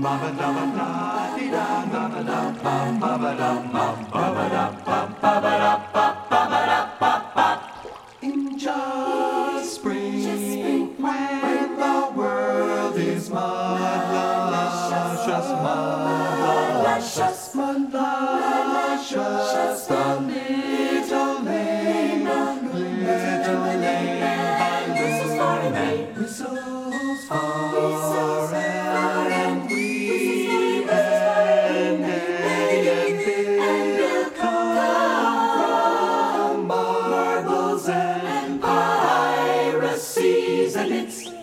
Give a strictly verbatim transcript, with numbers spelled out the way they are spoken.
In just spring, when the world is mud-luscious, mud-luscious, mud-luscious, the little lane, little lane, and whistles far and whistles far and we and they and Bill come from marbles and piracies, and it's